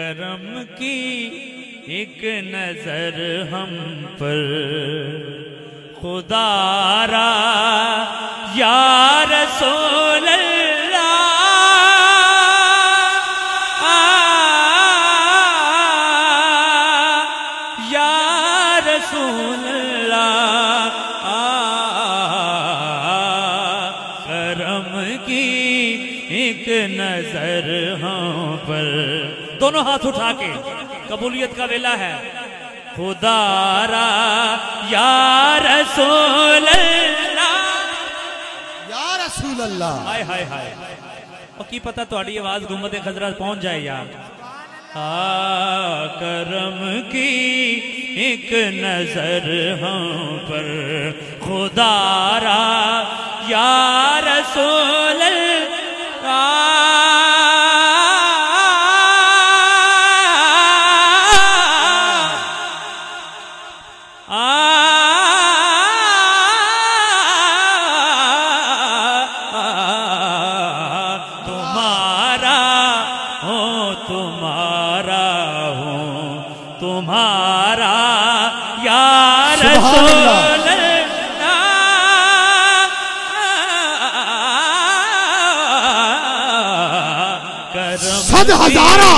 करम की एक नजर हम पर खुदारा या रसूल अल्लाह, या रसूल अल्लाह, करम की एक नजर हम पर। दोनों हाथ उठा के कबूलियत का वेला है। खुदारा या रसूल अल्लाह, या रसूल अल्लाह। हाय हाय हाय, और की पता थोड़ी आवाज गुम्बद खजरा पहुंच जाए यार। करम की एक नजर हम पर खुदारा या रसूल अल्लाह, तुम्हारा या रसूल अल्लाह, सद हजारा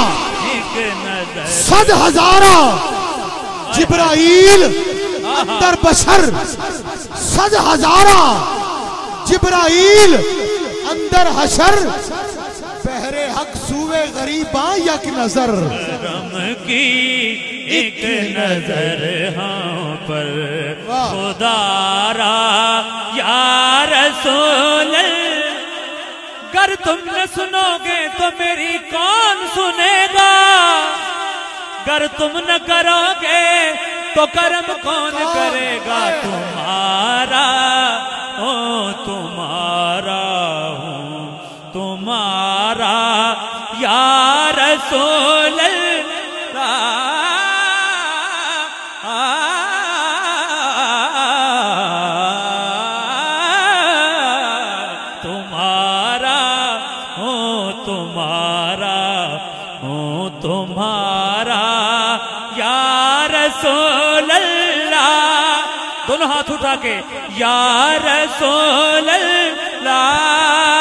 सद हजारा जिब्राइल अंदर बशर, सद हजारा जिब्राइल अंदर हशर, बहरे हक सूवे गरीबा यक नजर। करम की एक नजर हम पर खुदारा या रसूल अल्लाह, गर तुम न सुनोगे तो मेरी कौन सुनेगा, गर तुम न करोगे तो कर्म कौन करेगा। तुम्हारा हो तुम्हारा हूँ तुम्हारा या रसूल अल्लाह, तुम्हारा हो तुम्हारा हो तुम्हारा या रसूल अल्लाह। दोनों हाथ उठा के या रसूल अल्लाह,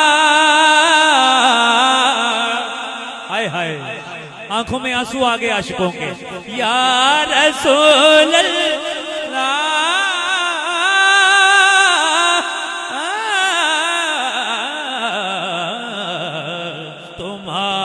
हाय हाय, आंखों में आंसू आ गए आशिकों के। या रसूल अल्लाह, तुम्हारा